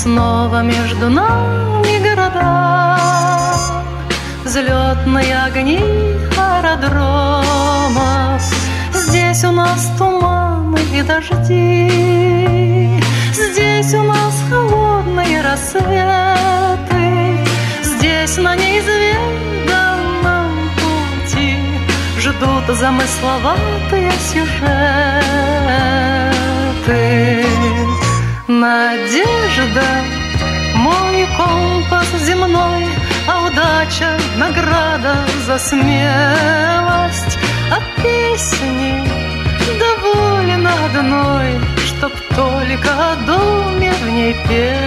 снова между нами города, взлетные огни аэродромов. Здесь у нас туманы и дожди, здесь у нас холодные рассветы, здесь на неизведанном пути ждут замысловатые сюжеты. Надежда, мой компас земной, а удача — награда за смелость. А песни доволен одной, чтоб только о доме в ней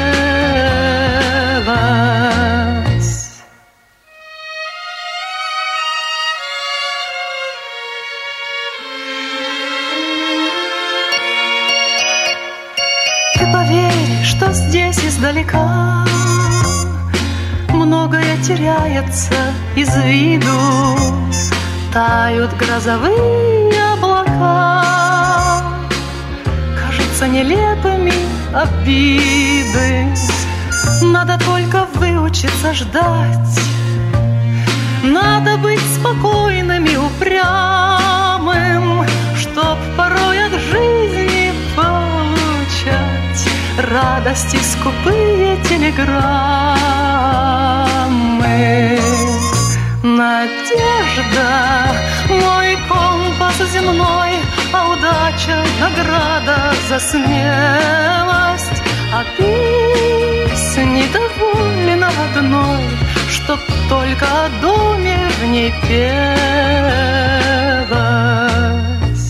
пелось. Ты поверь, что здесь издалека многое теряется из виду, тают грозовые облака, кажутся нелепыми обиды. Надо только выучиться ждать, надо быть спокойным и упрямым, чтоб порой от жизни получать радости скупые телеграммы. Надежда, мой компас земной, а удача — награда за смелость. А песни доволен одной, чтоб только о доме в ней пелось.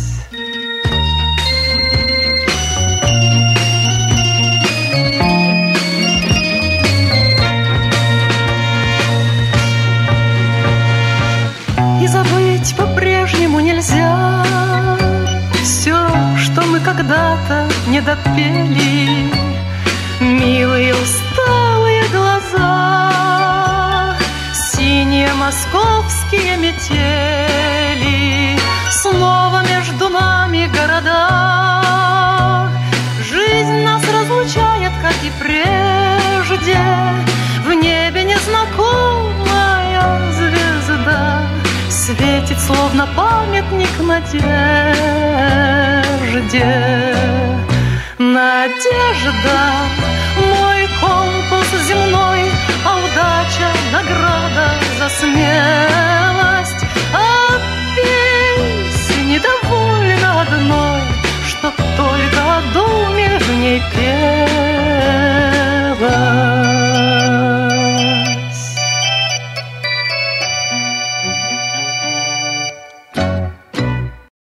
И забыть по-прежнему нельзя все, что мы когда-то не допели. Милые усталые глаза, синие московские метели, снова между нами города. Жизнь нас разлучает, как и прежде, в небе незнакомая звезда светит, словно памятник надежде. Надежда,